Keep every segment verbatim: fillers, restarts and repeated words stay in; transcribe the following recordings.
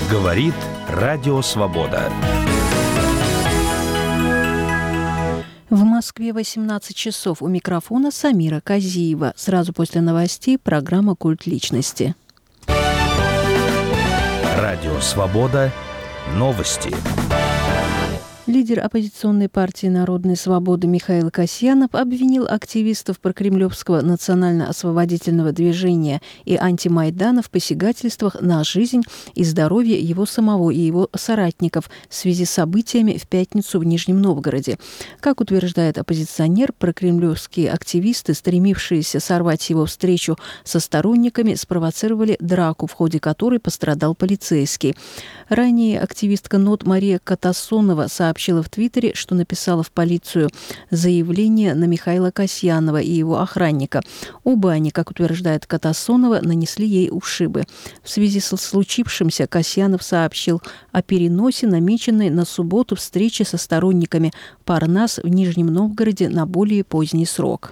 Говорит Радио Свобода. В Москве восемнадцать часов. У микрофона Самира Казиева. Сразу после новостей программа «Культ личности». Радио Свобода. Новости. Лидер оппозиционной партии «Народная свобода» Михаил Касьянов обвинил активистов прокремлевского национально-освободительного движения и антимайдана в посягательствах на жизнь и здоровье его самого и его соратников в связи с событиями в пятницу в Нижнем Новгороде. Как утверждает оппозиционер, прокремлевские активисты, стремившиеся сорвать его встречу со сторонниками, спровоцировали драку, в ходе которой пострадал полицейский. Ранее активистка НОТ Мария Катасонова сообщила в Твиттере, что написала в полицию заявление на Михаила Касьянова и его охранника. Оба они, как утверждает Катасонова, нанесли ей ушибы. В связи со случившимся Касьянов сообщил о переносе намеченной на субботу встречи со сторонниками Парнас в Нижнем Новгороде на более поздний срок.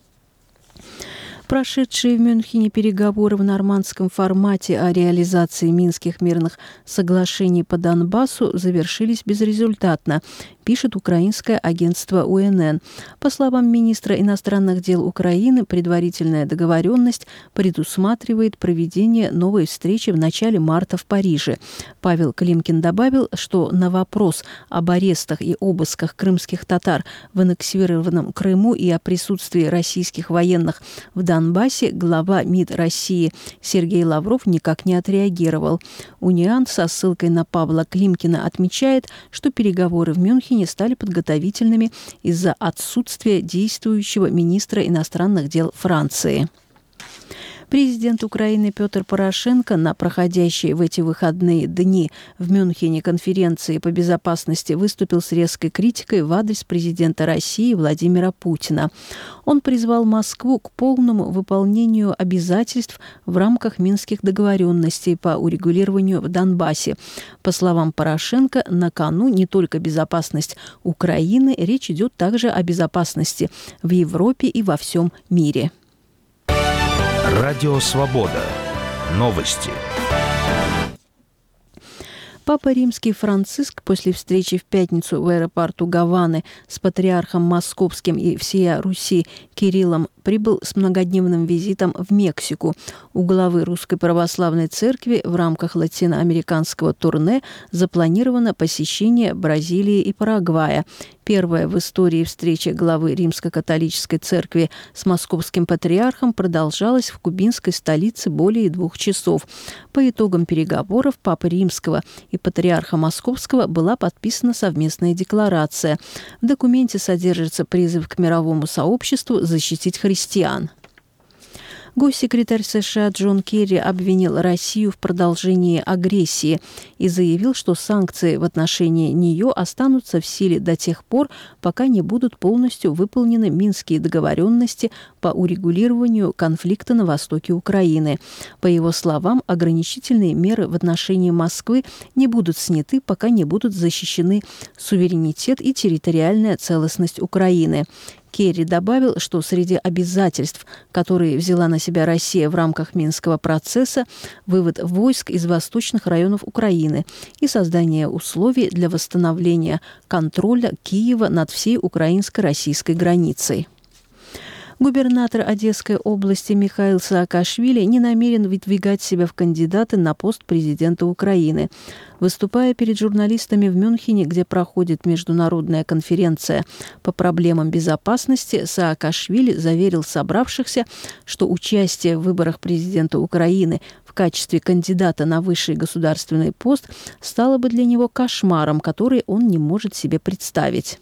Прошедшие в Мюнхене переговоры в нормандском формате о реализации Минских мирных соглашений по Донбассу завершились безрезультатно, пишет украинское агентство У Н Н. По словам министра иностранных дел Украины, предварительная договоренность предусматривает проведение новой встречи в начале марта в Париже. Павел Климкин добавил, что на вопрос об арестах и обысках крымских татар в аннексированном Крыму и о присутствии российских военных в Донбассе глава МИД России Сергей Лавров никак не отреагировал. Униан со ссылкой на Павла Климкина отмечает, что переговоры в Мюнхене стали подготовительными из-за отсутствия действующего министра иностранных дел Франции. Президент Украины Петр Порошенко на проходящей в эти выходные дни в Мюнхене конференции по безопасности выступил с резкой критикой в адрес президента России Владимира Путина. Он призвал Москву к полному выполнению обязательств в рамках Минских договоренностей по урегулированию в Донбассе. По словам Порошенко, на кону не только безопасность Украины, речь идет также о безопасности в Европе и во всем мире. Радио Свобода. Новости. Папа Римский Франциск после встречи в пятницу в аэропорту Гаваны с патриархом Московским и всея Руси Кириллом прибыл с многодневным визитом в Мексику. У главы Русской Православной Церкви в рамках латиноамериканского турне запланировано посещение Бразилии и Парагвая. Первая в истории встреча главы Римско-католической церкви с московским патриархом продолжалась в кубинской столице более двух часов. По итогам переговоров Папы Римского и патриарха Московского была подписана совместная декларация. В документе содержится призыв к мировому сообществу защитить христиан. Госсекретарь США Джон Керри обвинил Россию в продолжении агрессии и заявил, что санкции в отношении нее останутся в силе до тех пор, пока не будут полностью выполнены Минские договоренности по урегулированию конфликта на востоке Украины. По его словам, ограничительные меры в отношении Москвы не будут сняты, пока не будут защищены суверенитет и территориальная целостность Украины. Керри добавил, что среди обязательств, которые взяла на себя Россия в рамках Минского процесса, вывод войск из восточных районов Украины и создание условий для восстановления контроля Киева над всей украинско-российской границей. Губернатор Одесской области Михаил Саакашвили не намерен выдвигать себя в кандидаты на пост президента Украины. Выступая перед журналистами в Мюнхене, где проходит международная конференция по проблемам безопасности, Саакашвили заверил собравшихся, что участие в выборах президента Украины в качестве кандидата на высший государственный пост стало бы для него кошмаром, который он не может себе представить.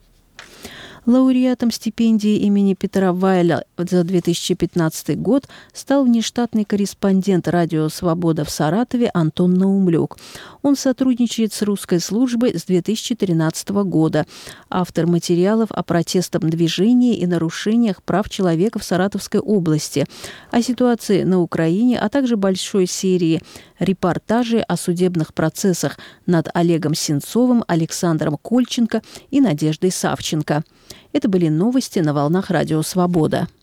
Лауреатом стипендии имени Петра Вайля за две тысячи пятнадцатый год стал внештатный корреспондент «Радио Свобода» в Саратове Антон Наумлюк. Он сотрудничает с русской службой с две тысячи тринадцатого года. Автор материалов о протестном движении и нарушениях прав человека в Саратовской области, о ситуации на Украине, а также большой серии репортажей о судебных процессах над Олегом Сенцовым, Александром Кольченко и Надеждой Савченко. Это были новости на волнах Радио Свобода.